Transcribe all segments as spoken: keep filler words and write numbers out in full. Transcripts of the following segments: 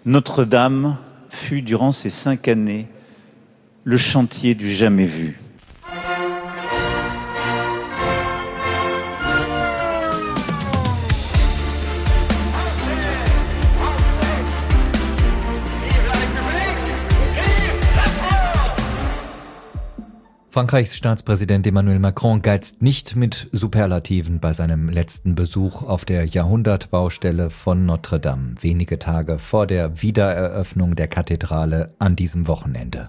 Notre-Dame fut durant ces cinq années le chantier du jamais vu. Frankreichs Staatspräsident Emmanuel Macron geizt nicht mit Superlativen bei seinem letzten Besuch auf der Jahrhundertbaustelle von Notre-Dame, wenige Tage vor der Wiedereröffnung der Kathedrale an diesem Wochenende.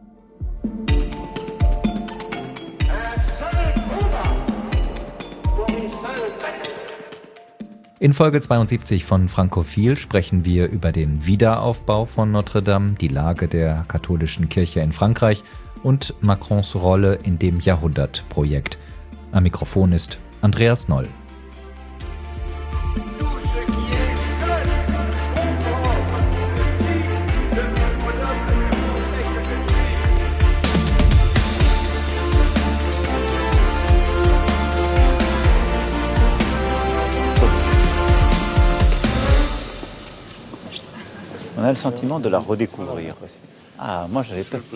In Folge zweiundsiebzig von Frankophil sprechen wir über den Wiederaufbau von Notre-Dame, die Lage der katholischen Kirche in Frankreich und Macrons Rolle in dem Jahrhundertprojekt. Am Mikrofon ist Andreas Noll. On a le sentiment de la redécouvrir. Ah, moi j'avais pas...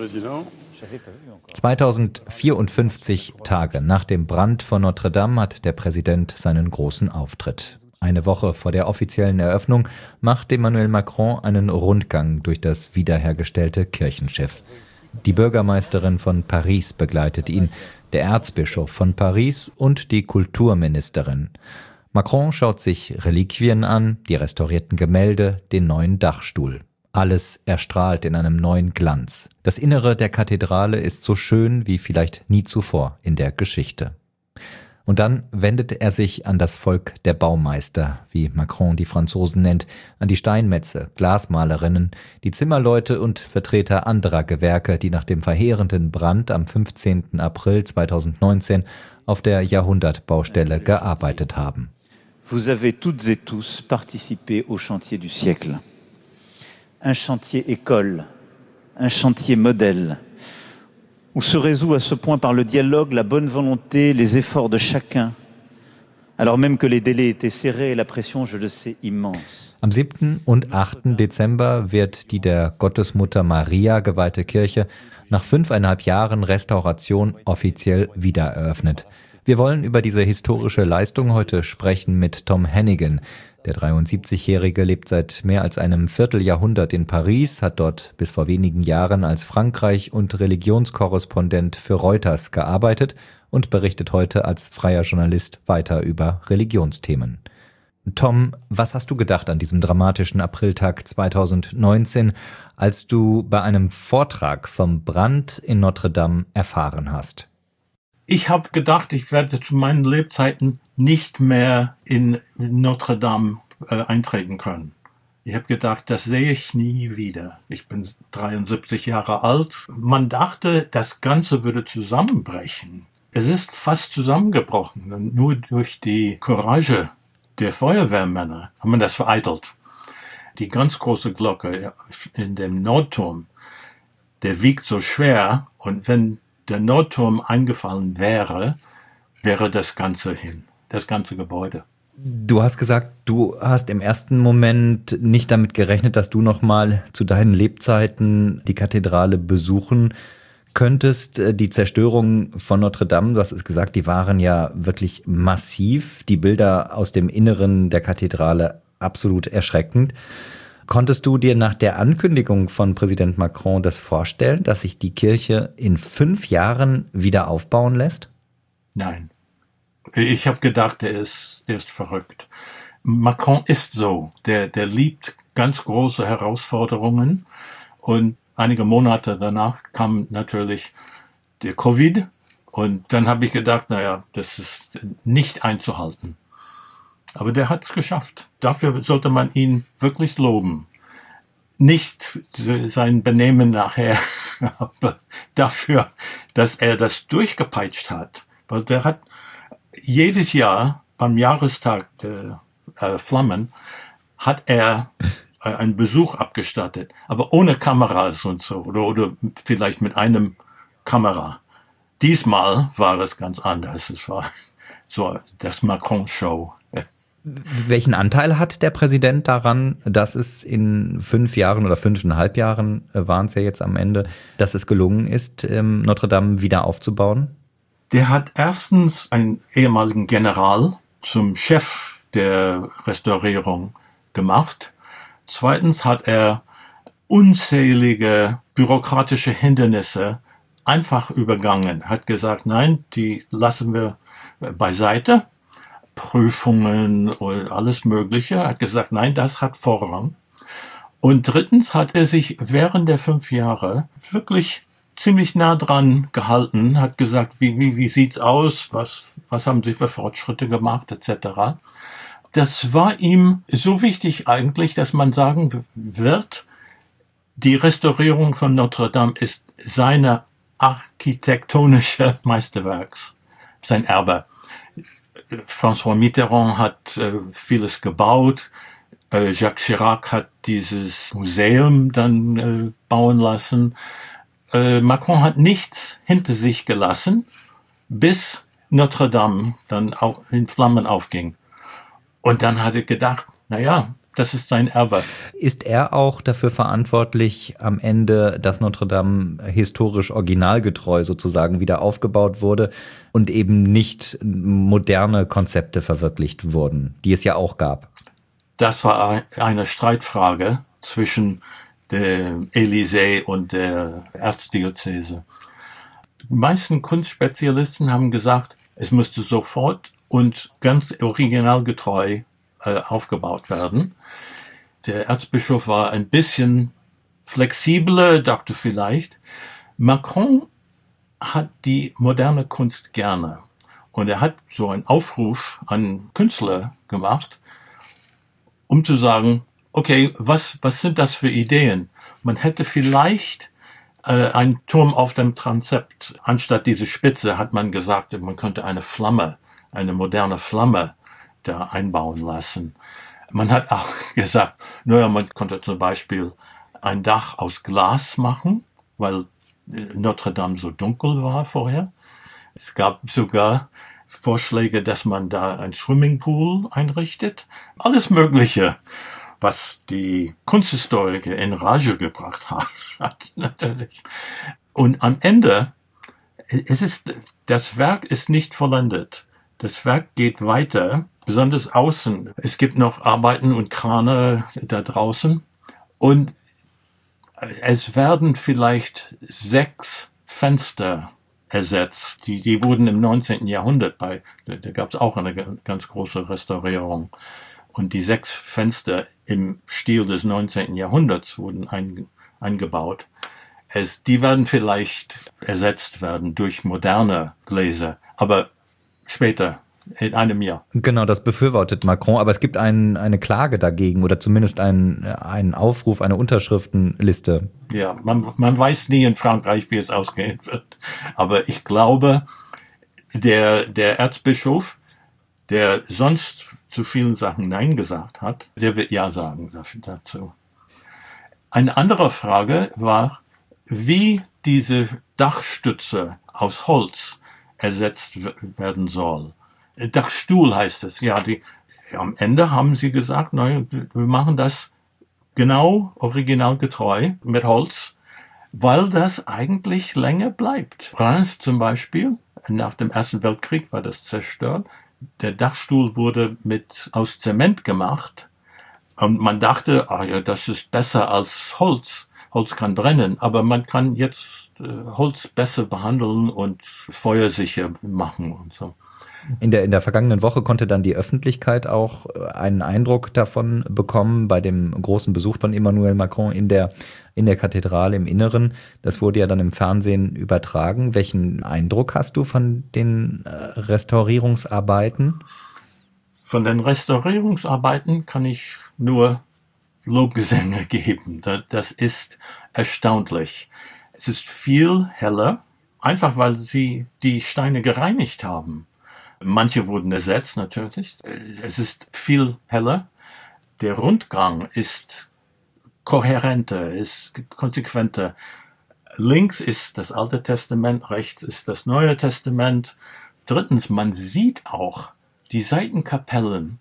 zweitausendvierundfünfzig Tage nach dem Brand von Notre-Dame hat der Präsident seinen großen Auftritt. Eine Woche vor der offiziellen Eröffnung macht Emmanuel Macron einen Rundgang durch das wiederhergestellte Kirchenschiff. Die Bürgermeisterin von Paris begleitet ihn, der Erzbischof von Paris und die Kulturministerin. Macron schaut sich Reliquien an, die restaurierten Gemälde, den neuen Dachstuhl. Alles erstrahlt in einem neuen Glanz. Das Innere der Kathedrale ist so schön wie vielleicht nie zuvor in der Geschichte. Und dann wendet er sich an das Volk der Baumeister, wie Macron die Franzosen nennt, an die Steinmetze, Glasmalerinnen, die Zimmerleute und Vertreter anderer Gewerke, die nach dem verheerenden Brand am fünfzehnten April zweitausendneunzehn auf der Jahrhundertbaustelle gearbeitet haben. Vous avez toutes et tous participé au chantier du siècle. Un chantier école, un chantier modèle, où se résout à ce point par le dialogue, la bonne volonté, les efforts de chacun, alors même que les délais étaient serrés et la pression, je le sais, immense. Am siebten und achten Dezember wird die der Gottesmutter Maria geweihte Kirche nach fünfeinhalb Jahren Restauration offiziell wiedereröffnet. Wir wollen über diese historische Leistung heute sprechen mit Tom Hannigan. Der dreiundsiebzigjährige lebt seit mehr als einem Vierteljahrhundert in Paris, hat dort bis vor wenigen Jahren als Frankreich- und Religionskorrespondent für Reuters gearbeitet und berichtet heute als freier Journalist weiter über Religionsthemen. Tom, was hast du gedacht an diesem dramatischen Apriltag zweitausendneunzehn, als du bei einem Vortrag vom Brand in Notre-Dame erfahren hast? Ich habe gedacht, ich werde zu meinen Lebzeiten nicht mehr in Notre-Dame äh, eintreten können. Ich habe gedacht, das sehe ich nie wieder. Ich bin dreiundsiebzig Jahre alt. Man dachte, das Ganze würde zusammenbrechen. Es ist fast zusammengebrochen. Und nur durch die Courage der Feuerwehrmänner haben wir das vereitelt. Die ganz große Glocke in dem Nordturm, der wiegt so schwer, und wenn der Nordturm eingefallen wäre, wäre das Ganze hin, das ganze Gebäude. Du hast gesagt, du hast im ersten Moment nicht damit gerechnet, dass du nochmal zu deinen Lebzeiten die Kathedrale besuchen könntest. Die Zerstörung von Notre-Dame, du hast es gesagt, die waren ja wirklich massiv. Die Bilder aus dem Inneren der Kathedrale absolut erschreckend. Konntest du dir nach der Ankündigung von Präsident Macron das vorstellen, dass sich die Kirche in fünf Jahren wieder aufbauen lässt? Nein. Ich habe gedacht, der ist, der ist verrückt. Macron ist so. Der, der liebt ganz große Herausforderungen. Und einige Monate danach kam natürlich der Covid. Und dann habe ich gedacht, naja, das ist nicht einzuhalten. Aber der hat es geschafft. Dafür sollte man ihn wirklich loben. Nicht sein Benehmen nachher, aber dafür, dass er das durchgepeitscht hat. Weil der hat jedes Jahr beim Jahrestag der äh, Flammen hat er äh, einen Besuch abgestattet, aber ohne Kameras und so, oder, oder vielleicht mit einem Kamera. Diesmal war es ganz anders. Es war so das Macron-Show. Welchen Anteil hat der Präsident daran, dass es in fünf Jahren oder fünfeinhalb Jahren äh, waren es ja jetzt am Ende, dass es gelungen ist, ähm, Notre Dame wieder aufzubauen? Der hat erstens einen ehemaligen General zum Chef der Restaurierung gemacht. Zweitens hat er unzählige bürokratische Hindernisse einfach übergangen. Hat gesagt, nein, die lassen wir beiseite. Prüfungen und alles Mögliche. Hat gesagt, nein, das hat Vorrang. Und drittens hat er sich während der fünf Jahre wirklich ziemlich nah dran gehalten, hat gesagt, wie, wie, wie sieht's aus, was, was haben Sie für Fortschritte gemacht, et cetera. Das war ihm so wichtig eigentlich, dass man sagen wird, die Restaurierung von Notre Dame ist seine architektonische Meisterwerks, sein Erbe. François Mitterrand hat äh, vieles gebaut. Äh, Jacques Chirac hat dieses Museum dann äh, bauen lassen. Äh, Macron hat nichts hinter sich gelassen, bis Notre Dame dann auch in Flammen aufging. Und dann hat er gedacht, na ja, das ist sein Erbe. Ist er auch dafür verantwortlich am Ende, dass Notre Dame historisch originalgetreu sozusagen wieder aufgebaut wurde und eben nicht moderne Konzepte verwirklicht wurden, die es ja auch gab? Das war eine Streitfrage zwischen dem Élysée und der Erzdiözese. Die meisten Kunstspezialisten haben gesagt, es musste sofort und ganz originalgetreu äh, aufgebaut werden. Der Erzbischof war ein bisschen flexibler, dachte vielleicht. Macron hat die moderne Kunst gerne. Und er hat so einen Aufruf an Künstler gemacht, um zu sagen, okay, was, was sind das für Ideen? Man hätte vielleicht äh, einen Turm auf dem Transept, anstatt diese Spitze, hat man gesagt, man könnte eine Flamme, eine moderne Flamme da einbauen lassen. Man hat auch gesagt, naja, man konnte zum Beispiel ein Dach aus Glas machen, weil Notre Dame so dunkel war vorher. Es gab sogar Vorschläge, dass man da ein Swimmingpool einrichtet. Alles Mögliche, was die Kunsthistoriker in Rage gebracht haben, natürlich. Und am Ende, es ist, das Werk ist nicht vollendet. Das Werk geht weiter, besonders außen. Es gibt noch Arbeiten und Krane da draußen. Und es werden vielleicht sechs Fenster ersetzt. Die, die wurden im neunzehnten Jahrhundert bei, da, da gab es auch eine ganz große Restaurierung. Und die sechs Fenster im Stil des neunzehnten Jahrhunderts wurden ein, eingebaut. Es, die werden vielleicht ersetzt werden durch moderne Gläser, aber später, in einem Jahr. Genau, das befürwortet Macron, aber es gibt ein, eine Klage dagegen oder zumindest einen, einen Aufruf, eine Unterschriftenliste. Ja, man, man weiß nie in Frankreich, wie es ausgehen wird. Aber ich glaube, der, der Erzbischof, der sonst zu vielen Sachen Nein gesagt hat, der wird Ja sagen dazu. Eine andere Frage war, wie diese Dachstütze aus Holz ersetzt werden soll. Dachstuhl heißt es. Ja, die, am Ende haben sie gesagt, nein, wir machen das genau originalgetreu mit Holz, weil das eigentlich länger bleibt. Reims zum Beispiel, nach dem Ersten Weltkrieg war das zerstört. Der Dachstuhl wurde mit, aus Zement gemacht und man dachte, ah ja, das ist besser als Holz. Holz kann brennen, aber man kann jetzt äh, Holz besser behandeln und feuersicher machen und so. In der, in der vergangenen Woche konnte dann die Öffentlichkeit auch einen Eindruck davon bekommen bei dem großen Besuch von Emmanuel Macron in der, in der Kathedrale im Inneren. Das wurde ja dann im Fernsehen übertragen. Welchen Eindruck hast du von den Restaurierungsarbeiten? Von den Restaurierungsarbeiten kann ich nur Lobgesänge geben. Das ist erstaunlich. Es ist viel heller, einfach weil sie die Steine gereinigt haben. Manche wurden ersetzt, natürlich. Es ist viel heller. Der Rundgang ist kohärenter, ist konsequenter. Links ist das Alte Testament, rechts ist das Neue Testament. Drittens, man sieht auch, die Seitenkapellen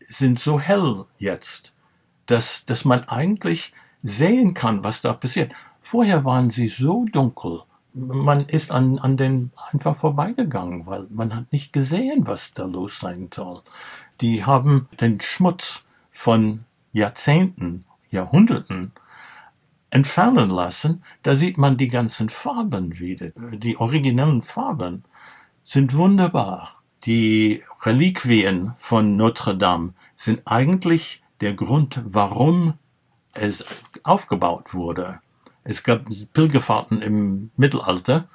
sind so hell jetzt, dass, dass man eigentlich sehen kann, was da passiert. Vorher waren sie so dunkel. Man ist an, an den einfach vorbeigegangen, weil man hat nicht gesehen, was da los sein soll. Die haben den Schmutz von Jahrzehnten, Jahrhunderten entfernen lassen. Da sieht man die ganzen Farben wieder. Die originellen Farben sind wunderbar. Die Reliquien von Notre Dame sind eigentlich der Grund, warum es aufgebaut wurde. Es gab Pilgerfahrten im Mittelalter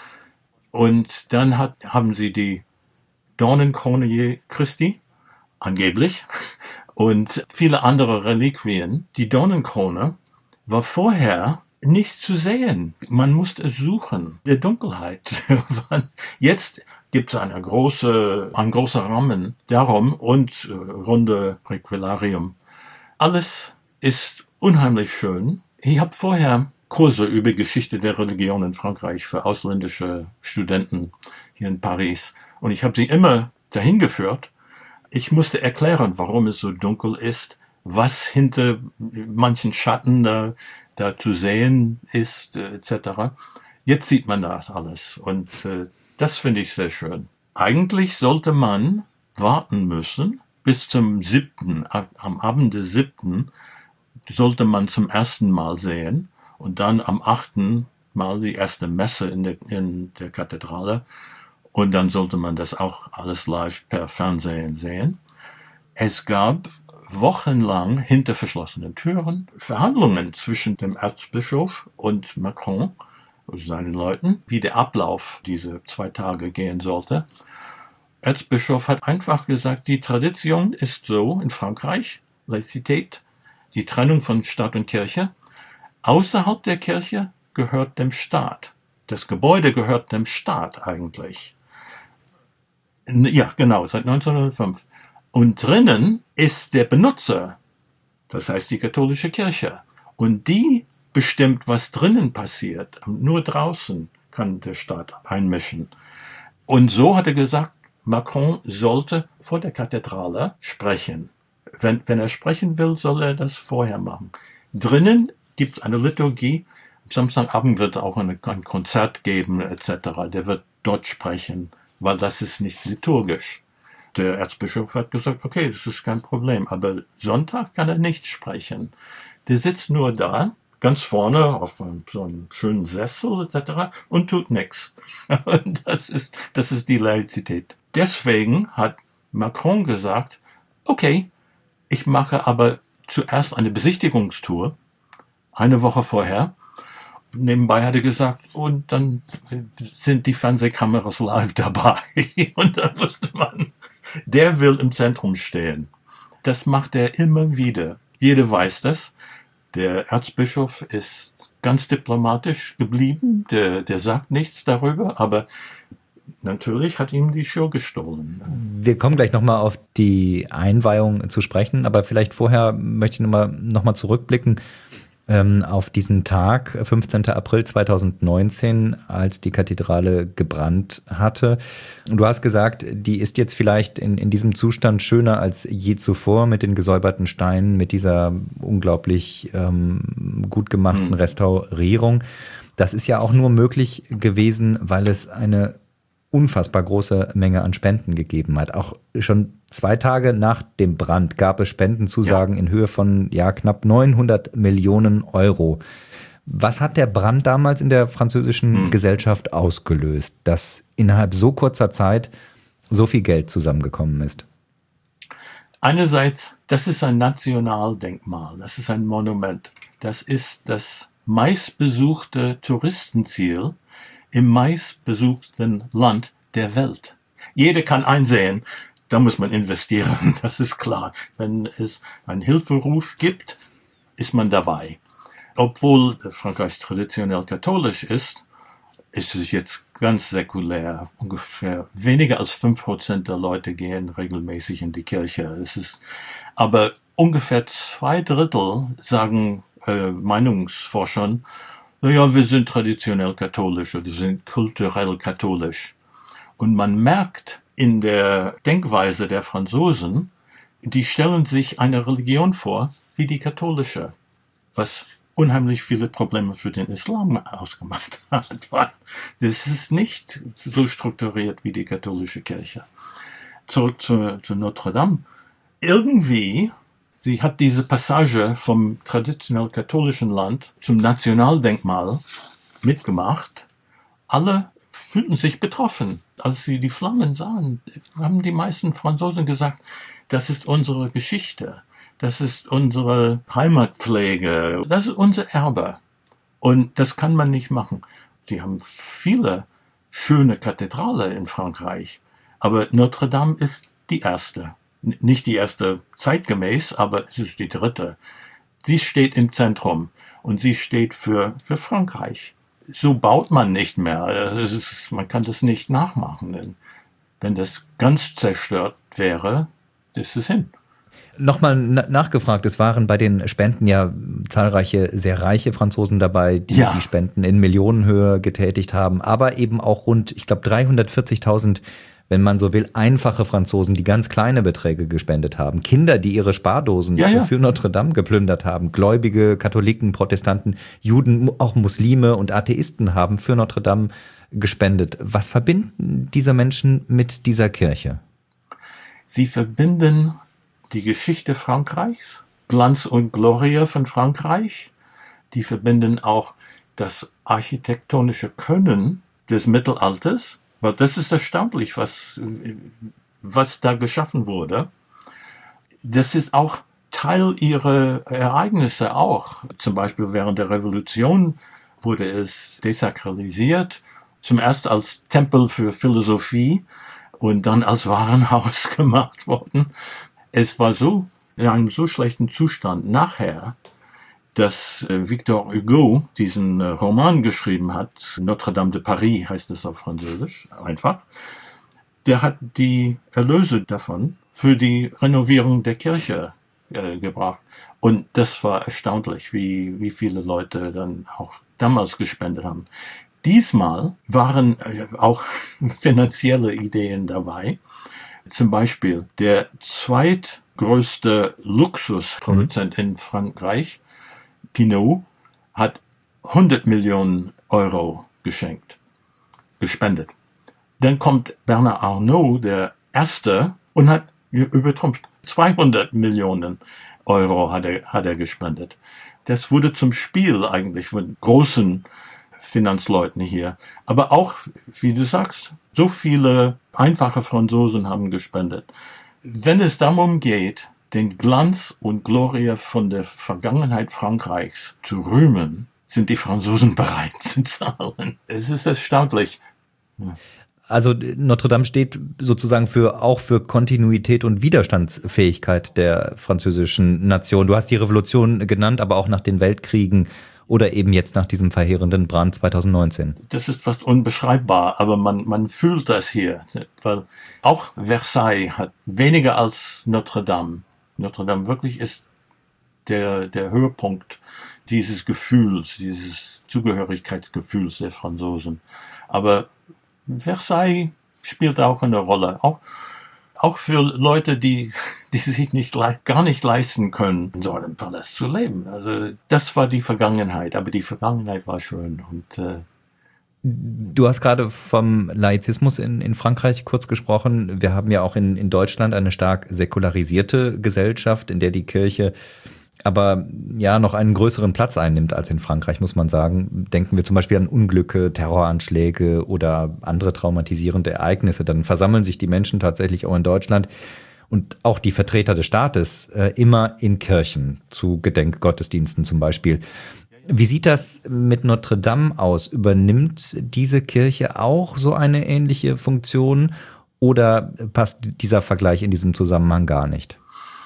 und dann hat, haben sie die Dornenkrone Christi, angeblich, und viele andere Reliquien. Die Dornenkrone war vorher nichts zu sehen. Man musste es suchen. Der Dunkelheit. Jetzt gibt es eine große, ein großer Rahmen darum und äh, runde Requilarium. Alles ist unheimlich schön. Ich habe vorher Kurse über Geschichte der Religion in Frankreich für ausländische Studenten hier in Paris. Und ich habe sie immer dahin geführt. Ich musste erklären, warum es so dunkel ist, was hinter manchen Schatten da, da zu sehen ist, äh, et cetera. Jetzt sieht man das alles und äh, das finde ich sehr schön. Eigentlich sollte man warten müssen bis zum siebten Am Abend des siebten sollte man zum ersten Mal sehen und dann am achten Mal die erste Messe in der, in der Kathedrale und dann sollte man das auch alles live per Fernsehen sehen. Es gab wochenlang hinter verschlossenen Türen Verhandlungen zwischen dem Erzbischof und Macron, seinen Leuten, wie der Ablauf diese zwei Tage gehen sollte. Erzbischof hat einfach gesagt, die Tradition ist so in Frankreich, Laizität, die Trennung von Staat und Kirche. Außerhalb der Kirche gehört dem Staat. Das Gebäude gehört dem Staat eigentlich. Ja, genau, seit neunzehnhundertfünf. Und drinnen ist der Benutzer, das heißt die katholische Kirche. Und die bestimmt, was drinnen passiert. Nur draußen kann der Staat einmischen. Und so hat er gesagt, Macron sollte vor der Kathedrale sprechen. Wenn, wenn er sprechen will, soll er das vorher machen. Drinnen gibt es eine Liturgie. Am Samstagabend wird auch eine, ein Konzert geben, et cetera. Der wird dort sprechen, weil das ist nicht liturgisch. Der Erzbischof hat gesagt, okay, das ist kein Problem, aber Sonntag kann er nicht sprechen. Der sitzt nur da, ganz vorne auf so einem schönen Sessel et cetera und tut nichts. Das ist, das ist die Laizität. Deswegen hat Macron gesagt, okay, ich mache aber zuerst eine Besichtigungstour, eine Woche vorher. Nebenbei hat er gesagt, und dann sind die Fernsehkameras live dabei. Und dann wusste man, der will im Zentrum stehen. Das macht er immer wieder. Jeder weiß das. Der Erzbischof ist ganz diplomatisch geblieben. Der, der sagt nichts darüber, aber natürlich hat ihm die Show gestohlen. Wir kommen gleich nochmal auf die Einweihung zu sprechen, aber vielleicht vorher möchte ich nochmal noch mal zurückblicken ähm, auf diesen Tag, fünfzehnten April zweitausendneunzehn, als die Kathedrale gebrannt hatte. Und du hast gesagt, die ist jetzt vielleicht in, in diesem Zustand schöner als je zuvor mit den gesäuberten Steinen, mit dieser unglaublich ähm, gut gemachten hm. Restaurierung. Das ist ja auch nur möglich gewesen, weil es eine unfassbar große Menge an Spenden gegeben hat. Auch schon zwei Tage nach dem Brand gab es Spendenzusagen ja. in Höhe von ja knapp neunhundert Millionen Euro. Was hat der Brand damals in der französischen hm. Gesellschaft ausgelöst, dass innerhalb so kurzer Zeit so viel Geld zusammengekommen ist? Einerseits, das ist ein Nationaldenkmal, das ist ein Monument. Das ist das meistbesuchte Touristenziel im meistbesuchten Land der Welt. Jeder kann einsehen, da muss man investieren, das ist klar. Wenn es einen Hilferuf gibt, ist man dabei. Obwohl Frankreich traditionell katholisch ist, ist es jetzt ganz säkulär. Ungefähr weniger als fünf Prozent der Leute gehen regelmäßig in die Kirche. Es ist, aber ungefähr zwei Drittel sagen äh, Meinungsforschern, naja, wir sind traditionell katholisch oder wir sind kulturell katholisch. Und man merkt in der Denkweise der Franzosen, die stellen sich eine Religion vor wie die katholische, was unheimlich viele Probleme für den Islam ausgemacht hat. Das ist nicht so strukturiert wie die katholische Kirche. Zurück zu, zu Notre Dame. Irgendwie, sie hat diese Passage vom traditionell katholischen Land zum Nationaldenkmal mitgemacht. Alle fühlten sich betroffen, als sie die Flammen sahen. Haben die meisten Franzosen gesagt, das ist unsere Geschichte, das ist unsere Heimatpflege, das ist unser Erbe. Und das kann man nicht machen. Die haben viele schöne Kathedrale in Frankreich, aber Notre Dame ist die erste. Nicht die erste zeitgemäß, aber es ist die dritte. Sie steht im Zentrum und sie steht für, für Frankreich. So baut man nicht mehr. Es ist, man kann das nicht nachmachen. Denn wenn das ganz zerstört wäre, ist es hin. Nochmal nachgefragt, es waren bei den Spenden ja zahlreiche sehr reiche Franzosen dabei, die ja. die Spenden in Millionenhöhe getätigt haben, aber eben auch rund, ich glaube, dreihundertvierzigtausend, wenn man so will, einfache Franzosen, die ganz kleine Beträge gespendet haben. Kinder, die ihre Spardosen ja, ja. für Notre Dame geplündert haben. Gläubige, Katholiken, Protestanten, Juden, auch Muslime und Atheisten haben für Notre Dame gespendet. Was verbinden diese Menschen mit dieser Kirche? Sie verbinden die Geschichte Frankreichs, Glanz und Glorie von Frankreich. Die verbinden auch das architektonische Können des Mittelalters, weil das ist erstaunlich, was, was da geschaffen wurde. Das ist auch Teil ihrer Ereignisse auch. Zum Beispiel während der Revolution wurde es desakralisiert, zum ersten als Tempel für Philosophie und dann als Warenhaus gemacht worden. Es war so in einem so schlechten Zustand nachher, dass äh, Victor Hugo diesen äh, Roman geschrieben hat, Notre Dame de Paris heißt es auf Französisch, einfach. Der hat die Erlöse davon für die Renovierung der Kirche äh, gebracht. Und das war erstaunlich, wie, wie viele Leute dann auch damals gespendet haben. Diesmal waren äh, auch finanzielle Ideen dabei. Zum Beispiel der zweitgrößte Luxusproduzent mhm. in Frankreich, Pinault, hat hundert Millionen Euro geschenkt, gespendet. Dann kommt Bernard Arnault, der Erste, und hat übertrumpft. zweihundert Millionen Euro hat er, hat er gespendet. Das wurde zum Spiel eigentlich von großen Finanzleuten hier. Aber auch, wie du sagst, so viele einfache Franzosen haben gespendet. Wenn es darum geht, den Glanz und Glorie von der Vergangenheit Frankreichs zu rühmen, sind die Franzosen bereit zu zahlen. Es ist erstaunlich. Ja. Also Notre Dame steht sozusagen für auch für Kontinuität und Widerstandsfähigkeit der französischen Nation. Du hast die Revolution genannt, aber auch nach den Weltkriegen oder eben jetzt nach diesem verheerenden Brand zweitausendneunzehn. Das ist fast unbeschreibbar, aber man, man fühlt das hier, weil auch Versailles hat weniger als Notre Dame. Notre Dame wirklich ist der, der Höhepunkt dieses Gefühls, dieses Zugehörigkeitsgefühls der Franzosen. Aber Versailles spielt auch eine Rolle, auch, auch für Leute, die, die sich nicht, gar nicht leisten können, in so einem Palast zu leben. Also, das war die Vergangenheit, aber die Vergangenheit war schön und, äh, Du hast gerade vom Laizismus in, in Frankreich kurz gesprochen. Wir haben ja auch in, in Deutschland eine stark säkularisierte Gesellschaft, in der die Kirche aber ja noch einen größeren Platz einnimmt als in Frankreich, muss man sagen. Denken wir zum Beispiel an Unglücke, Terroranschläge oder andere traumatisierende Ereignisse. Dann versammeln sich die Menschen tatsächlich auch in Deutschland und auch die Vertreter des Staates äh, immer in Kirchen, zu Gedenkgottesdiensten zum Beispiel. Wie sieht das mit Notre Dame aus? Übernimmt diese Kirche auch so eine ähnliche Funktion oder passt dieser Vergleich in diesem Zusammenhang gar nicht?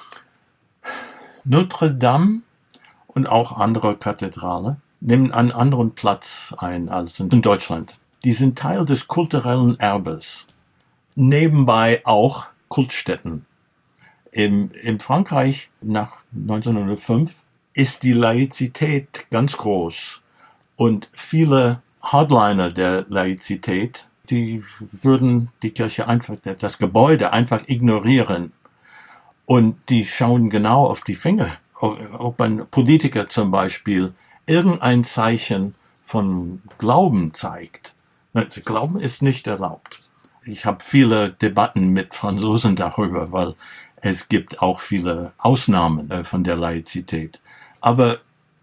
Notre Dame und auch andere Kathedrale nehmen einen anderen Platz ein als in Deutschland. Die sind Teil des kulturellen Erbes. Nebenbei auch Kultstätten. Im, in Frankreich nach neunzehnhundertfünf ist die Laizität ganz groß. Und viele Hardliner der Laizität, die würden die Kirche einfach, das Gebäude einfach ignorieren. Und die schauen genau auf die Finger, ob ein Politiker zum Beispiel irgendein Zeichen von Glauben zeigt. Glauben ist nicht erlaubt. Ich habe viele Debatten mit Franzosen darüber, weil es gibt auch viele Ausnahmen von der Laizität. Aber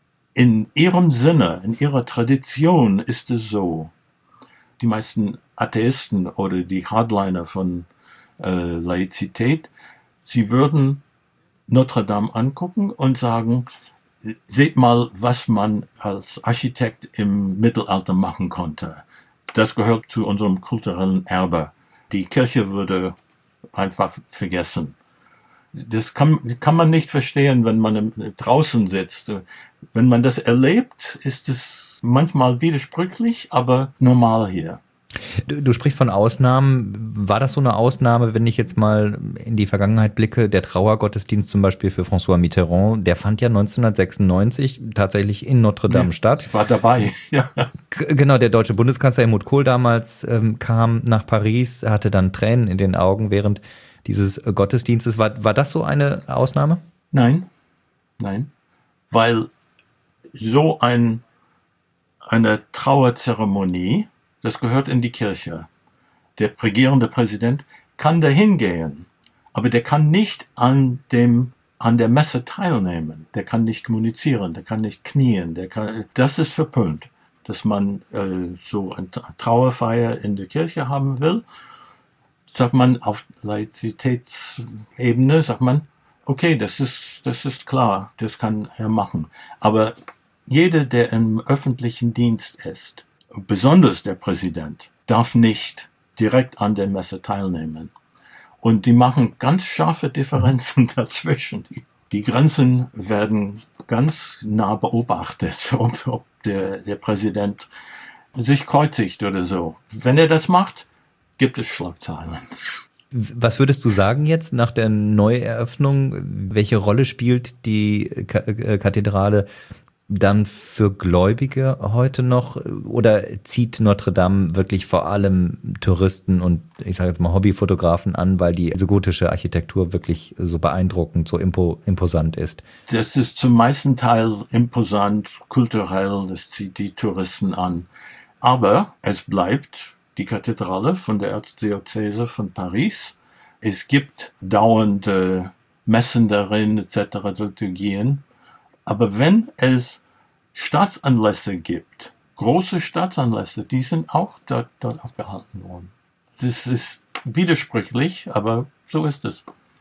in ihrem Sinne, in ihrer Tradition ist es so, die meisten Atheisten oder die Hardliner von äh, Laizität, sie würden Notre Dame angucken und sagen, seht mal, was man als Architekt im Mittelalter machen konnte. Das gehört zu unserem kulturellen Erbe. Die Kirche würde einfach vergessen. Das kann, kann man nicht verstehen, wenn man draußen sitzt. Wenn man das erlebt, ist es manchmal widersprüchlich, aber normal hier. Du, du sprichst von Ausnahmen. War das so eine Ausnahme, wenn ich jetzt mal in die Vergangenheit blicke? Der Trauergottesdienst zum Beispiel für François Mitterrand, der fand ja neunzehnhundertsechsundneunzig tatsächlich in Notre Dame ja, statt. Ich war dabei, ja. Genau, der deutsche Bundeskanzler Helmut Kohl damals ähm, kam nach Paris, hatte dann Tränen in den Augen während dieses Gottesdienstes. War, war das so eine Ausnahme? Nein, nein, weil so ein, eine Trauerzeremonie, das gehört in die Kirche. Der regierende Präsident kann dahin gehen, aber der kann nicht an dem, an der Messe teilnehmen. Der kann nicht kommunizieren, der kann nicht knien, der kann, das ist verpönt, dass man äh, so eine Trauerfeier in der Kirche haben will. Sagt man auf Laizitätsebene, sagt man, okay, das ist, das ist klar, das kann er machen. Aber jeder, der im öffentlichen Dienst ist, besonders der Präsident, darf nicht direkt an der Messe teilnehmen. Und die machen ganz scharfe Differenzen dazwischen. Die, die Grenzen werden ganz nah beobachtet, ob, ob der, der Präsident sich kreuzigt oder so. Wenn er das macht, gibt es Schlagzeilen. Was würdest du sagen jetzt nach der Neueröffnung? Welche Rolle spielt die Kathedrale dann für Gläubige heute noch? Oder zieht Notre Dame wirklich vor allem Touristen und ich sage jetzt mal Hobbyfotografen an, weil die so gotische Architektur wirklich so beeindruckend, so impo- imposant ist? Das ist zum meisten Teil imposant, kulturell, das zieht die Touristen an. Aber es bleibt die Kathedrale von der Erzdiözese von Paris. Es gibt dauernde Messen darin et cetera Liturgien. Aber wenn es Staatsanlässe gibt, große Staatsanlässe, die sind auch dort, dort abgehalten worden. Das ist widersprüchlich, aber so ist es.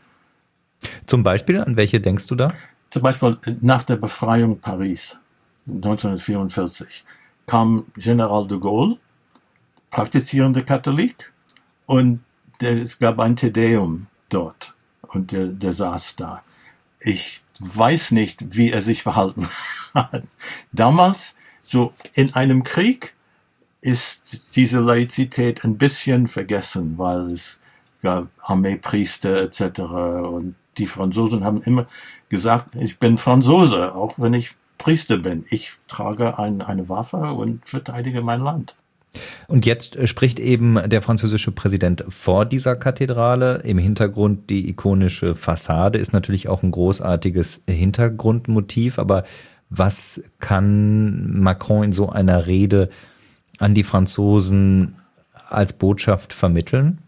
Zum Beispiel, an welche denkst du da? Zum Beispiel nach der Befreiung Paris neunzehnhundertvierundvierzig kam General de Gaulle, praktizierender Katholik, und der, es gab ein Te Deum dort und der, der saß da. Ich weiß nicht, wie er sich verhalten hat. Damals, so in einem Krieg, ist diese Laizität ein bisschen vergessen, weil es gab Armeepriester et cetera. Und die Franzosen haben immer gesagt, ich bin Franzose, auch wenn ich Priester bin. Ich trage ein, eine Waffe und verteidige mein Land. Und jetzt spricht eben der französische Präsident vor dieser Kathedrale. Im Hintergrund die ikonische Fassade ist natürlich auch ein großartiges Hintergrundmotiv. Aber was kann Macron in so einer Rede an die Franzosen als Botschaft vermitteln?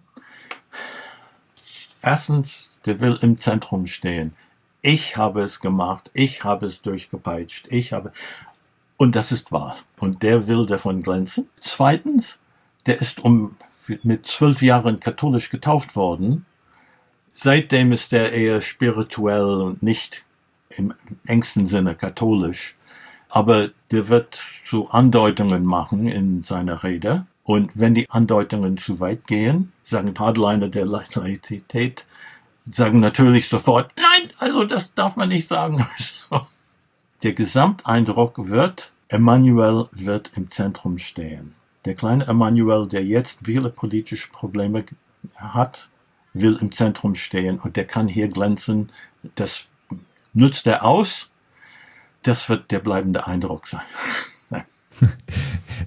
Erstens, der will im Zentrum stehen. Ich habe es gemacht, ich habe es durchgepeitscht, ich habe... Und das ist wahr. Und der will davon glänzen. Zweitens, der ist um mit zwölf Jahren katholisch getauft worden. Seitdem ist er eher spirituell und nicht im engsten Sinne katholisch. Aber der wird so Andeutungen machen in seiner Rede. Und wenn die Andeutungen zu weit gehen, sagen Hardliner der Laizität, sagen natürlich sofort, nein, also das darf man nicht sagen. Der Gesamteindruck wird, Emmanuel wird im Zentrum stehen. Der kleine Emmanuel, der jetzt viele politische Probleme hat, will im Zentrum stehen und der kann hier glänzen. Das nutzt er aus. Das wird der bleibende Eindruck sein.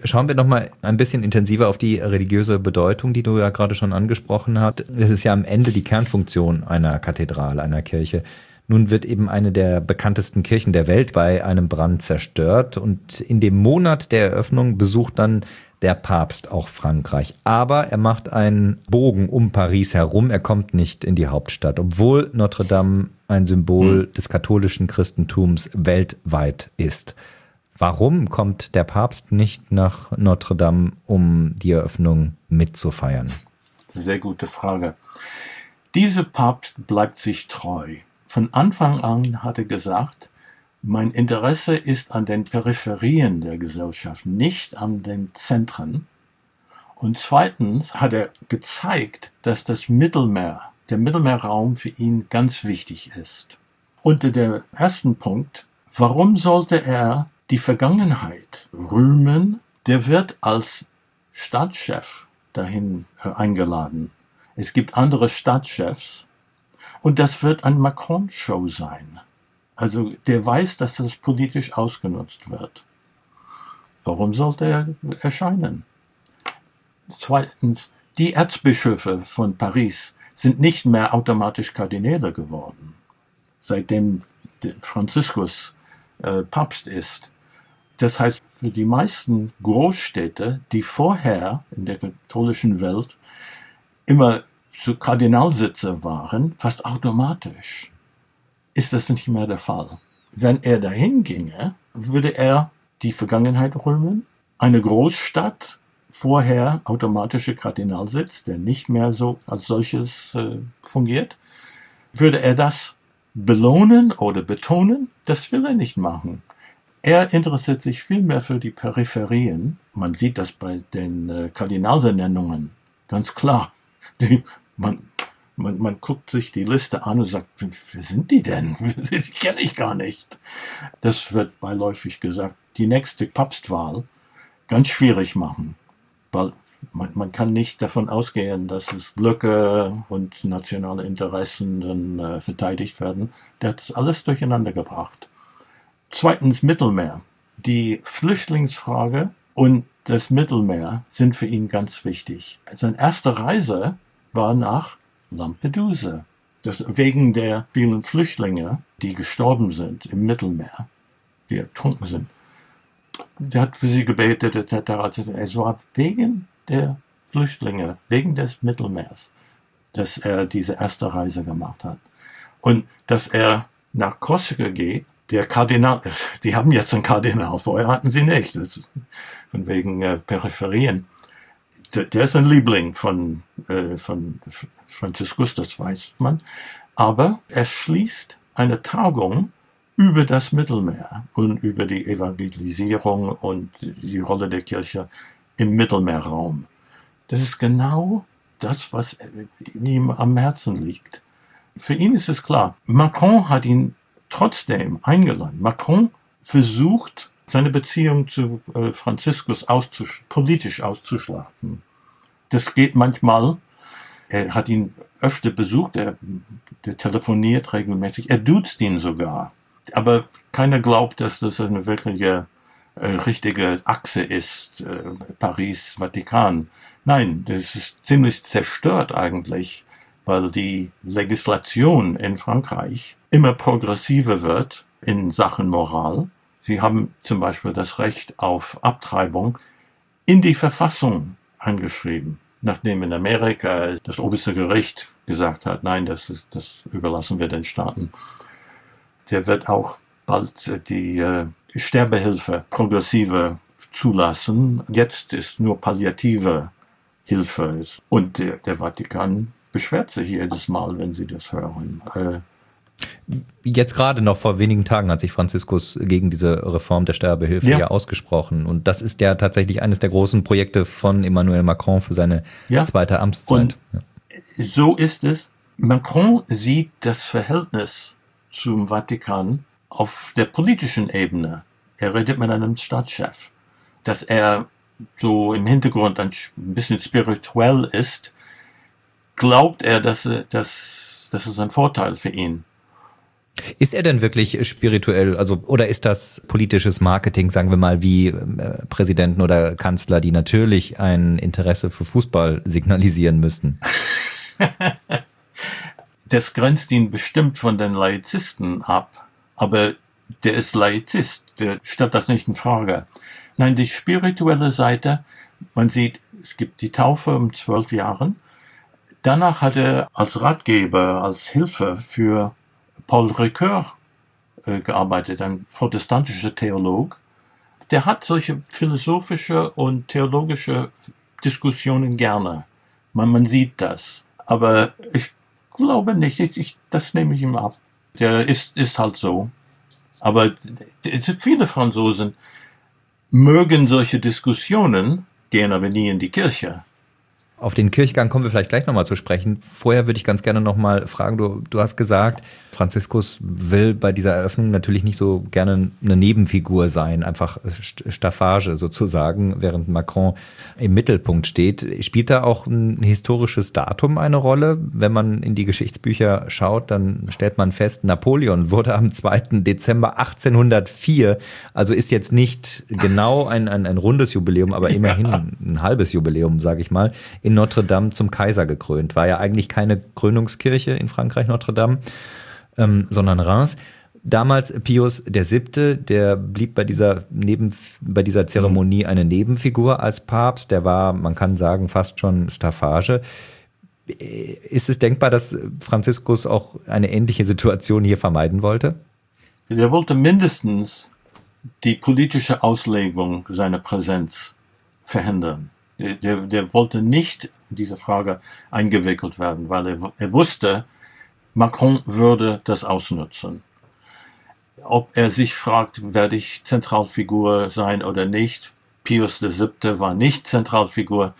Schauen wir noch mal ein bisschen intensiver auf die religiöse Bedeutung, die du ja gerade schon angesprochen hast. Es ist ja am Ende die Kernfunktion einer Kathedrale, einer Kirche. Nun wird eben eine der bekanntesten Kirchen der Welt bei einem Brand zerstört und in dem Monat der Eröffnung besucht dann der Papst auch Frankreich. Aber er macht einen Bogen um Paris herum, er kommt nicht in die Hauptstadt, obwohl Notre Dame ein Symbol des katholischen Christentums weltweit ist. Warum kommt der Papst nicht nach Notre Dame, um die Eröffnung mitzufeiern? Sehr gute Frage. Dieser Papst bleibt sich treu. Von Anfang an hat er gesagt, mein Interesse ist an den Peripherien der Gesellschaft, nicht an den Zentren. Und zweitens hat er gezeigt, dass das Mittelmeer, der Mittelmeerraum für ihn ganz wichtig ist. Unter dem ersten Punkt, warum sollte er die Vergangenheit rühmen? Der wird als Staatschef dahin eingeladen. Es gibt andere Staatschefs und das wird eine Macron-Show sein. Also der weiß, dass das politisch ausgenutzt wird. Warum sollte er erscheinen? Zweitens, die Erzbischöfe von Paris sind nicht mehr automatisch Kardinäle geworden, seitdem Franziskus äh, Papst ist. Das heißt, für die meisten Großstädte, die vorher in der katholischen Welt immer so Kardinalsitze waren, fast automatisch, ist das nicht mehr der Fall. Wenn er dahin ginge, würde er die Vergangenheit rühmen. Eine Großstadt, vorher automatische Kardinalsitz, der nicht mehr so als solches äh, fungiert, würde er das belohnen oder betonen? Das will er nicht machen. Er interessiert sich viel mehr für die Peripherien. Man sieht das bei den äh, Kardinalsernennungen ganz klar. Die, man, man, man guckt sich die Liste an und sagt, wer sind die denn? Die kenne ich gar nicht. Das wird beiläufig gesagt, die nächste Papstwahl ganz schwierig machen, weil man, man kann nicht davon ausgehen, dass es Blöcke und nationale Interessen dann äh, verteidigt werden. Der hat das alles durcheinander gebracht. Zweitens Mittelmeer. Die Flüchtlingsfrage und das Mittelmeer sind für ihn ganz wichtig. Seine erste Reise war nach Lampedusa. Das wegen der vielen Flüchtlinge, die gestorben sind im Mittelmeer, die ertrunken sind. Der hat für sie gebetet, et cetera et cetera. Es war wegen der Flüchtlinge, wegen des Mittelmeers, dass er diese erste Reise gemacht hat. Und dass er nach Korsika geht, der Kardinal, die haben jetzt einen Kardinal, vorher hatten sie nicht, das von wegen äh, Peripherien. Der, der ist ein Liebling von, äh, von Franziskus, das weiß man. Aber er schließt eine Tagung über das Mittelmeer und über die Evangelisierung und die Rolle der Kirche im Mittelmeerraum. Das ist genau das, was ihm am Herzen liegt. Für ihn ist es klar, Macron hat ihn trotzdem eingeladen. Macron versucht, seine Beziehung zu äh, Franziskus auszusch- politisch auszuschlachten. Das geht manchmal. Er hat ihn öfter besucht, er, er telefoniert regelmäßig, er duzt ihn sogar. Aber keiner glaubt, dass das eine wirkliche äh, richtige Achse ist, äh, Paris, Vatikan. Nein, das ist ziemlich zerstört eigentlich, weil die Legislation in Frankreich immer progressiver wird in Sachen Moral. Sie haben zum Beispiel das Recht auf Abtreibung in die Verfassung eingeschrieben, nachdem in Amerika das oberste Gericht gesagt hat, nein, das ist, das überlassen wir den Staaten. Der wird auch bald die äh, Sterbehilfe progressive zulassen. Jetzt ist nur palliative Hilfe. Und der, der Vatikan beschwert sich jedes Mal, wenn sie das hören. Äh, Jetzt gerade noch vor wenigen Tagen hat sich Franziskus gegen diese Reform der Sterbehilfe ja, ja ausgesprochen. Und das ist ja tatsächlich eines der großen Projekte von Emmanuel Macron für seine ja. zweite Amtszeit. Und ja. so ist es. Macron sieht das Verhältnis zum Vatikan auf der politischen Ebene. Er redet mit einem Staatschef. Dass er so im Hintergrund ein bisschen spirituell ist, glaubt er, dass, dass das ist ein Vorteil für ihn. Ist er denn wirklich spirituell, also oder ist das politisches Marketing, sagen wir mal, wie äh, Präsidenten oder Kanzler, die natürlich ein Interesse für Fußball signalisieren müssten? Das grenzt ihn bestimmt von den Laizisten ab, aber der ist Laizist, der stellt das nicht in Frage. Nein, die spirituelle Seite, man sieht, es gibt die Taufe um zwölf Jahren. Danach hat er als Ratgeber, als Hilfe für Paul Ricoeur äh, gearbeitet, ein protestantischer Theolog. Der hat solche philosophische und theologische Diskussionen gerne. Man, man sieht das. Aber ich glaube nicht, ich, ich, das nehme ich ihm ab. Der ist, ist halt so. Aber viele Franzosen mögen solche Diskussionen, gehen aber nie in die Kirche. Auf den Kirchgang kommen wir vielleicht gleich nochmal zu sprechen. Vorher würde ich ganz gerne nochmal fragen, du, du hast gesagt, Franziskus will bei dieser Eröffnung natürlich nicht so gerne eine Nebenfigur sein, einfach Staffage sozusagen, während Macron im Mittelpunkt steht. Spielt da auch ein historisches Datum eine Rolle? Wenn man in die Geschichtsbücher schaut, dann stellt man fest, Napoleon wurde am zweiten Dezember achtzehnhundertvier, also ist jetzt nicht genau ein, ein, ein rundes Jubiläum, aber immerhin ja. ein halbes Jubiläum, sage ich mal, in Notre Dame zum Kaiser gekrönt. War ja eigentlich keine Krönungskirche in Frankreich, Notre Dame, ähm, sondern Reims. Damals Pius der Siebte, der blieb bei dieser, Neben, bei dieser Zeremonie eine Nebenfigur als Papst. Der war, man kann sagen, fast schon Staffage. Ist es denkbar, dass Franziskus auch eine ähnliche Situation hier vermeiden wollte? Er wollte mindestens die politische Auslegung seiner Präsenz verhindern. Der, der wollte nicht in diese Frage eingewickelt werden, weil er, er wusste, Macron würde das ausnutzen. Ob er sich fragt, werde ich Zentralfigur sein oder nicht, Pius der Siebte war nicht Zentralfigur.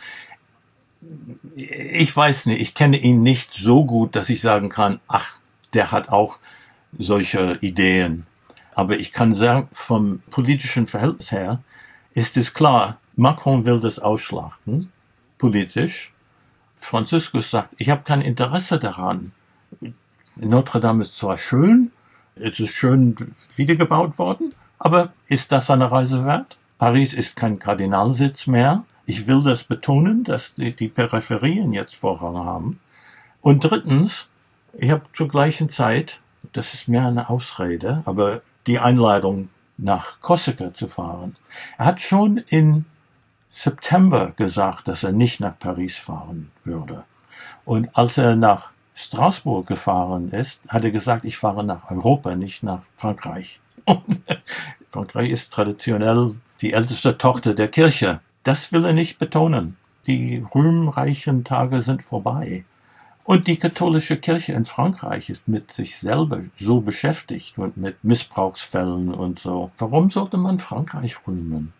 Ich weiß nicht, ich kenne ihn nicht so gut, dass ich sagen kann, ach, der hat auch solche Ideen. Aber ich kann sagen, vom politischen Verhältnis her ist es klar, Macron will das ausschlachten, politisch. Franziskus sagt, ich habe kein Interesse daran. Notre Dame ist zwar schön, es ist schön wiedergebaut worden, aber ist das eine Reise wert? Paris ist kein Kardinalsitz mehr. Ich will das betonen, dass die, die Peripherien jetzt Vorrang haben. Und drittens, ich habe zur gleichen Zeit, das ist mehr eine Ausrede, aber die Einladung nach Korsika zu fahren. Er hat schon in September gesagt, dass er nicht nach Paris fahren würde. Und als er nach Straßburg gefahren ist, hat er gesagt, ich fahre nach Europa, nicht nach Frankreich. Und Frankreich ist traditionell die älteste Tochter der Kirche. Das will er nicht betonen. Die ruhmreichen Tage sind vorbei. Und die katholische Kirche in Frankreich ist mit sich selber so beschäftigt und mit Missbrauchsfällen und so. Warum sollte man Frankreich rühmen?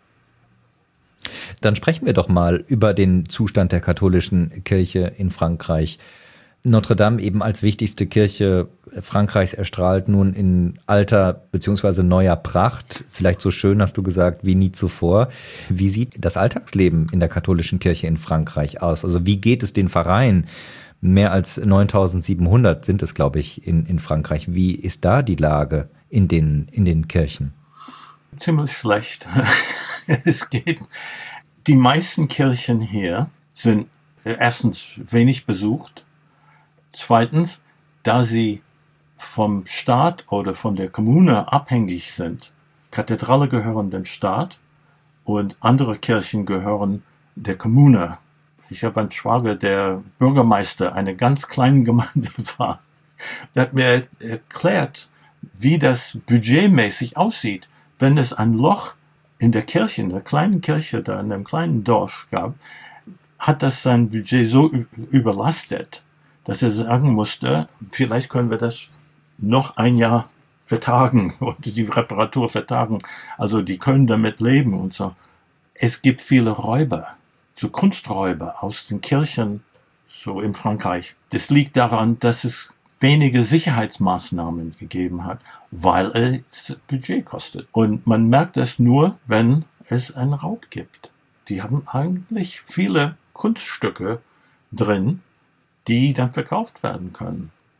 Dann sprechen wir doch mal über den Zustand der katholischen Kirche in Frankreich. Notre Dame eben als wichtigste Kirche Frankreichs erstrahlt nun in alter bzw. neuer Pracht. Vielleicht so schön, hast du gesagt, wie nie zuvor. Wie sieht das Alltagsleben in der katholischen Kirche in Frankreich aus? Also wie geht es den Pfarreien? Mehr als neuntausendsiebenhundert sind es, glaube ich, in, in Frankreich. Wie ist da die Lage in den, in den Kirchen? Ziemlich schlecht. Es geht. Die meisten Kirchen hier sind erstens wenig besucht. Zweitens, da sie vom Staat oder von der Kommune abhängig sind. Kathedrale gehören dem Staat und andere Kirchen gehören der Kommune. Ich habe einen Schwager, der Bürgermeister einer ganz kleinen Gemeinde war. Der hat mir erklärt, wie das budgetmäßig aussieht. Wenn es ein Loch in der Kirche, in der kleinen Kirche, da in einem kleinen Dorf gab, hat das sein Budget so überlastet, dass er sagen musste, vielleicht können wir das noch ein Jahr vertagen und die Reparatur vertagen. Also die können damit leben und so. Es gibt viele Räuber, so Kunsträuber aus den Kirchen, so in Frankreich. Das liegt daran, dass es wenige Sicherheitsmaßnahmen gegeben hat, weil es Budget kostet. Und man merkt das nur, wenn es einen Raub gibt. Die haben eigentlich viele Kunststücke drin, die dann verkauft werden können.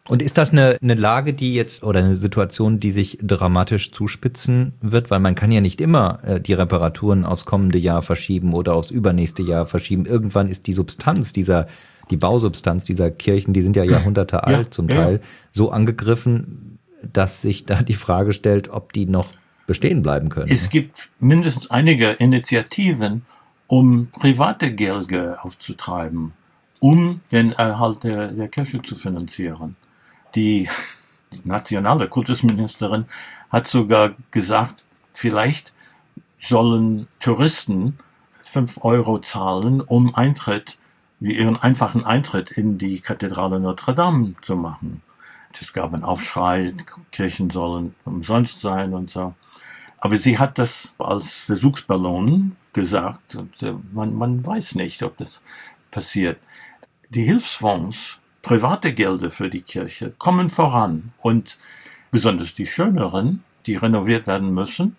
Und ist das eine, eine Lage, die jetzt oder eine Situation, die sich dramatisch zuspitzen wird? Weil man kann ja nicht immer äh, die Reparaturen aufs kommende Jahr verschieben oder aufs übernächste Jahr verschieben. Irgendwann ist die Substanz dieser, die Bausubstanz dieser Kirchen, die sind ja Jahrhunderte ja, alt zum Teil, ja. so angegriffen, dass sich da die Frage stellt, ob die noch bestehen bleiben können. Es gibt mindestens einige Initiativen, um private Gelder aufzutreiben, um den Erhalt der, der Kirche zu finanzieren. Die nationale Kultusministerin hat sogar gesagt, vielleicht sollen Touristen fünf Euro zahlen, um Eintritt, wie ihren einfachen Eintritt in die Kathedrale Notre Dame zu machen. Es gab einen Aufschrei, Kirchen sollen umsonst sein und so. Aber sie hat das als Versuchsballon gesagt und man, man weiß nicht, ob das passiert. Die Hilfsfonds, private Gelder für die Kirche, kommen voran und besonders die schöneren, die renoviert werden müssen,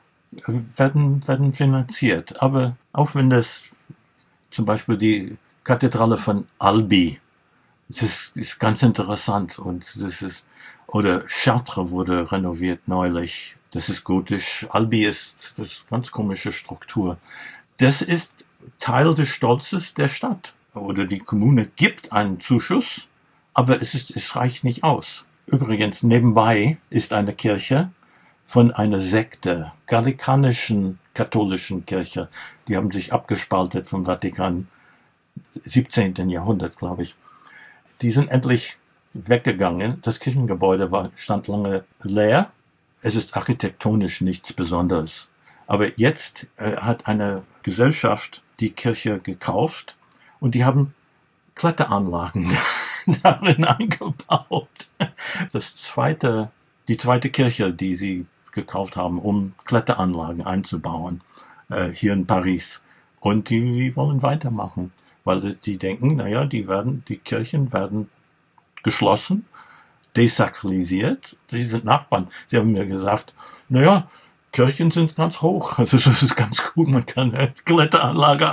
werden, werden finanziert. Aber auch wenn das zum Beispiel die Kathedrale von Albi, das ist, ist ganz interessant und das ist, oder Chartres wurde renoviert neulich, das ist gotisch, Albi ist, das ist ganz komische Struktur. Das ist Teil des Stolzes der Stadt. Oder die Kommune gibt einen Zuschuss, aber es, ist, es reicht nicht aus. Übrigens, nebenbei ist eine Kirche von einer Sekte, gallikanischen katholischen Kirche. Die haben sich abgespaltet vom Vatikan, siebzehnten Jahrhundert, glaube ich. Die sind endlich weggegangen. Das Kirchengebäude war, stand lange leer. Es ist architektonisch nichts Besonderes. Aber jetzt äh, hat eine Gesellschaft die Kirche gekauft und die haben Kletteranlagen darin eingebaut. Das zweite, die zweite Kirche, die sie gekauft haben, um Kletteranlagen einzubauen, äh, hier in Paris. Und die, die wollen weitermachen, weil sie, die denken, naja, die werden, die Kirchen werden geschlossen, desakralisiert. Sie sind Nachbarn. Sie haben mir gesagt, naja, Kirchen sind ganz hoch. Also das ist ganz gut, man kann eine Kletteranlage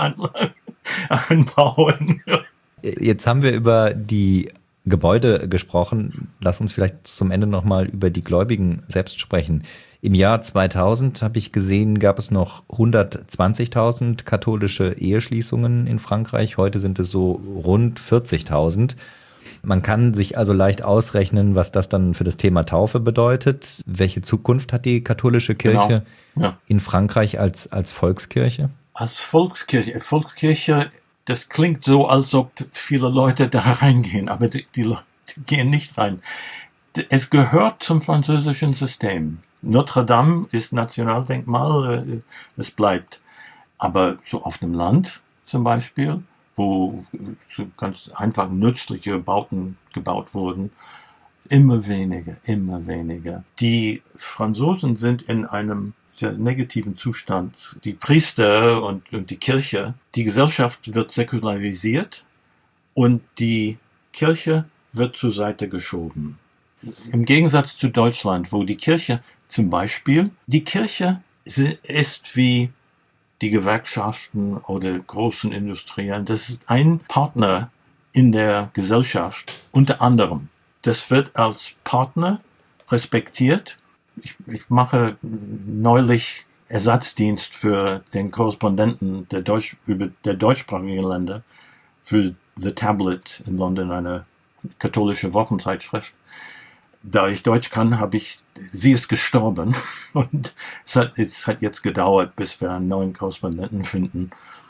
einbauen. Jetzt haben wir über die Gebäude gesprochen. Lass uns vielleicht zum Ende nochmal über die Gläubigen selbst sprechen. Im Jahr zweitausend, habe ich gesehen, gab es noch hundertzwanzigtausend katholische Eheschließungen in Frankreich. Heute sind es so rund vierzigtausend. Man kann sich also leicht ausrechnen, was das dann für das Thema Taufe bedeutet. Welche Zukunft hat die katholische Kirche genau. ja. in Frankreich als, als Volkskirche? Als Volkskirche. Volkskirche, das klingt so, als ob viele Leute da reingehen, aber die, die Leute gehen nicht rein. Es gehört zum französischen System. Notre Dame ist Nationaldenkmal, es bleibt. Aber so auf dem Land zum Beispiel, wo so ganz einfach nützliche Bauten gebaut wurden, immer weniger, immer weniger. Die Franzosen sind in einem sehr negativen Zustand. Die Priester und, und die Kirche, die Gesellschaft wird säkularisiert und die Kirche wird zur Seite geschoben. Im Gegensatz zu Deutschland, wo die Kirche zum Beispiel, die Kirche ist wie die Gewerkschaften oder großen Industrien, das ist ein Partner in der Gesellschaft, unter anderem. Das wird als Partner respektiert. Ich, ich mache neulich Ersatzdienst für den Korrespondenten der, Deutsch, über der deutschsprachigen Länder für The Tablet in London, eine katholische Wochenzeitschrift. Da ich Deutsch kann, habe ich, sie ist gestorben und es hat, es hat jetzt gedauert, bis wir einen neuen Korrespondenten finden.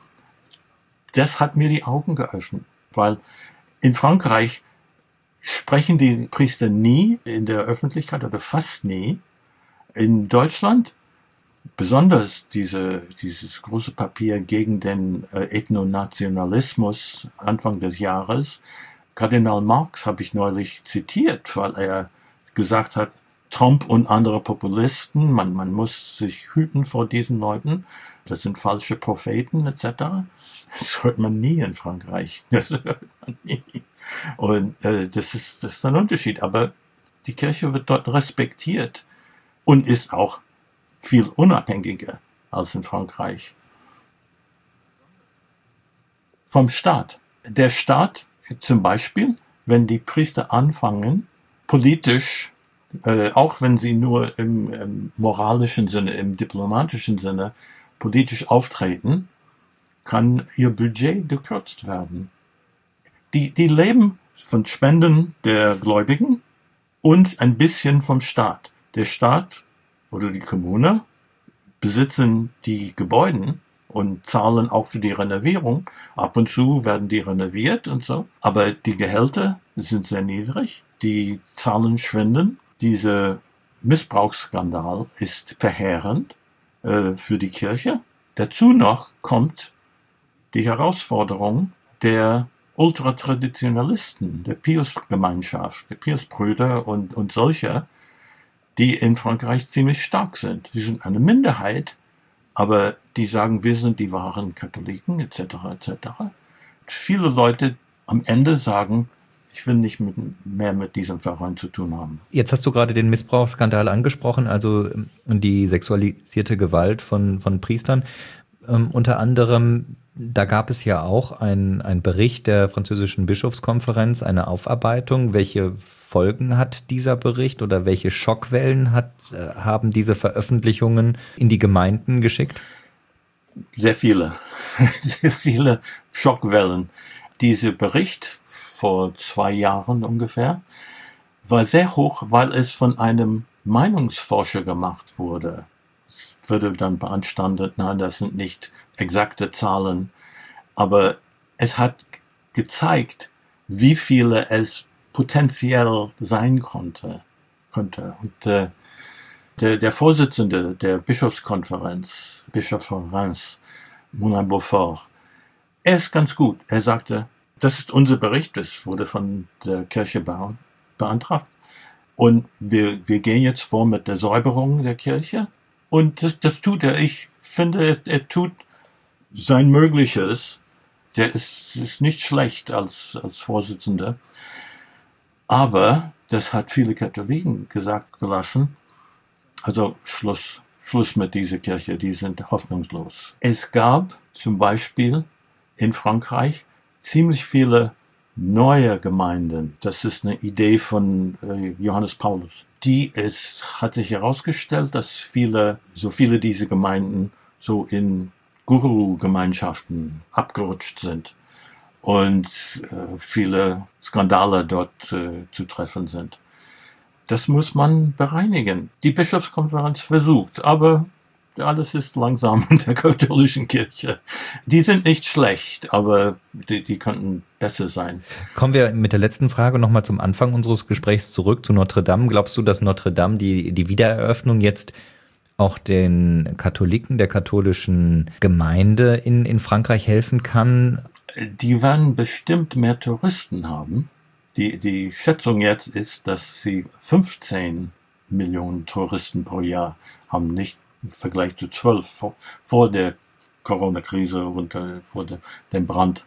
Das hat mir die Augen geöffnet, weil in Frankreich sprechen die Priester nie in der Öffentlichkeit oder fast nie. In Deutschland, besonders diese, dieses große Papier gegen den äh, Ethnonationalismus Anfang des Jahres, Kardinal Marx habe ich neulich zitiert, weil er gesagt hat, Trump und andere Populisten, man, man muss sich hüten vor diesen Leuten, das sind falsche Propheten et cetera. Das hört man nie in Frankreich. Das hört man nie. Und äh, das ist, das ist ein Unterschied. Aber die Kirche wird dort respektiert und ist auch viel unabhängiger als in Frankreich. Vom Staat. Der Staat, zum Beispiel, wenn die Priester anfangen, politisch, äh, auch wenn sie nur im, im moralischen Sinne, im diplomatischen Sinne politisch auftreten, kann ihr Budget gekürzt werden. Die, die leben von Spenden der Gläubigen und ein bisschen vom Staat. Der Staat oder die Kommune besitzen die Gebäude und zahlen auch für die Renovierung. Ab und zu werden die renoviert und so. Aber die Gehälter sind sehr niedrig. Die Zahlen schwinden. Dieser Missbrauchsskandal ist verheerend äh, für die Kirche. Dazu noch kommt die Herausforderung der Ultratraditionalisten, der Pius-Gemeinschaft, der Pius-Brüder und, und solcher, die in Frankreich ziemlich stark sind. Sie sind eine Minderheit, aber die sagen, wir sind die wahren Katholiken, et cetera, et cetera. Viele Leute am Ende sagen, ich will nicht mit, mehr mit diesem Verein zu tun haben. Jetzt hast du gerade den Missbrauchsskandal angesprochen, also die sexualisierte Gewalt von, von Priestern. Ähm, unter anderem, da gab es ja auch einen Bericht der französischen Bischofskonferenz, eine Aufarbeitung. Welche Folgen hat dieser Bericht oder welche Schockwellen hat, äh, haben diese Veröffentlichungen in die Gemeinden geschickt? Sehr viele, sehr viele Schockwellen. Dieser Bericht vor zwei Jahren ungefähr war sehr hoch, weil es von einem Meinungsforscher gemacht wurde. Es wurde dann beanstandet, nein, das sind nicht exakte Zahlen, aber es hat gezeigt, wie viele es potenziell sein konnte. konnte. Und äh, der, der Vorsitzende der Bischofskonferenz, Bischof von Reims, Moulin Beaufort, er ist ganz gut. Er sagte, das ist unser Bericht, das wurde von der Kirche beantragt. Und wir, wir gehen jetzt vor mit der Säuberung der Kirche. Und das, das tut er. Ich finde, er, er tut sein Mögliches. Der ist, ist nicht schlecht als, als Vorsitzender. Aber das hat viele Katholiken gesagt gelassen. Also Schluss, Schluss mit dieser Kirche, die sind hoffnungslos. Es gab zum Beispiel in Frankreich ziemlich viele neue Gemeinden. Das ist eine Idee von äh, Johannes Paulus. Die es hat sich herausgestellt, dass viele, so viele dieser Gemeinden so in Guru-Gemeinschaften abgerutscht sind und äh, viele Skandale dort äh, zu treffen sind. Das muss man bereinigen. Die Bischofskonferenz versucht, aber alles ist langsam in der katholischen Kirche. Die sind nicht schlecht, aber die, die könnten besser sein. Kommen wir mit der letzten Frage nochmal zum Anfang unseres Gesprächs zurück zu Notre Dame. Glaubst du, dass Notre Dame, die, die Wiedereröffnung jetzt auch den Katholiken der katholischen Gemeinde in, in Frankreich helfen kann? Die werden bestimmt mehr Touristen haben. Die, die Schätzung jetzt ist, dass sie fünfzehn Millionen Touristen pro Jahr haben, nicht im Vergleich zu zwölf vor, vor der Corona-Krise und äh, vor de, dem Brand.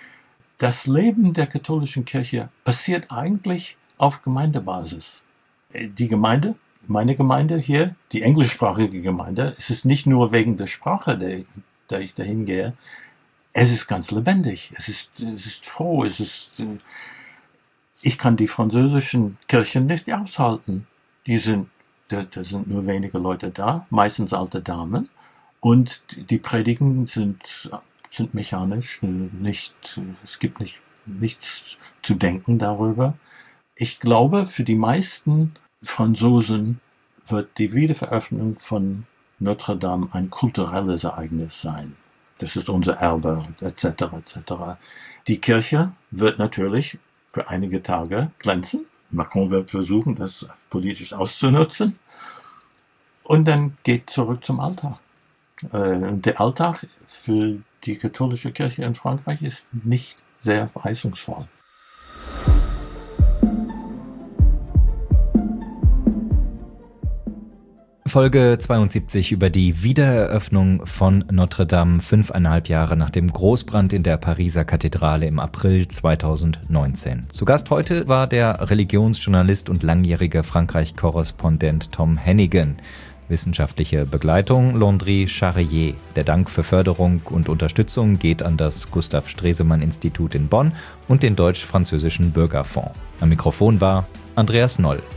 Das Leben der katholischen Kirche passiert eigentlich auf Gemeindebasis. Die Gemeinde, meine Gemeinde hier, die englischsprachige Gemeinde, es ist nicht nur wegen der Sprache, der, der ich dahin gehe, es ist ganz lebendig, es ist, es ist froh, es ist, äh, ich kann die französischen Kirchen nicht aushalten. Die sind Da, da sind nur wenige Leute da, meistens alte Damen. Und die Predigen sind, sind mechanisch, nicht, es gibt nicht, nichts zu denken darüber. Ich glaube, für die meisten Franzosen wird die Wiederveröffnung von Notre Dame ein kulturelles Ereignis sein. Das ist unser Erbe, et cetera, et cetera. Die Kirche wird natürlich für einige Tage glänzen. Macron wird versuchen, das politisch auszunutzen. Und dann geht zurück zum Alltag. Und der Alltag für die katholische Kirche in Frankreich ist nicht sehr verheißungsvoll. Folge zweiundsiebzig über die Wiedereröffnung von Notre Dame, fünfeinhalb Jahre nach dem Großbrand in der Pariser Kathedrale im April zweitausendneunzehn. Zu Gast heute war der Religionsjournalist und langjährige Frankreich-Korrespondent Tom Hennigan. Wissenschaftliche Begleitung Landry Charrier. Der Dank für Förderung und Unterstützung geht an das Gustav Stresemann Institut in Bonn und den Deutsch-Französischen Bürgerfonds. Am Mikrofon war Andreas Noll.